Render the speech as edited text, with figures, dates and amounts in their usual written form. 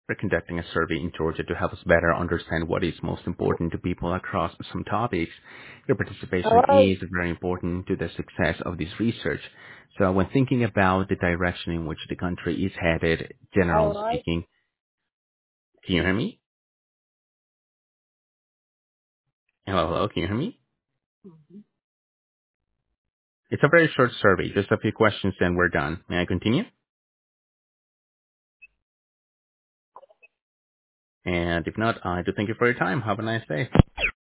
We're conducting a survey in Georgia to help us better understand what is most important to people across some topics. Your participation Hello? is very important to the success of this research. So when thinking about the direction in which the country is headed, generally Hello? speaking, can you hear me? Hello, hello, can you hear me? It's a very short survey, just a few questions, then we're done. May I continue? And if not, I do thank you for your time. Have a nice day.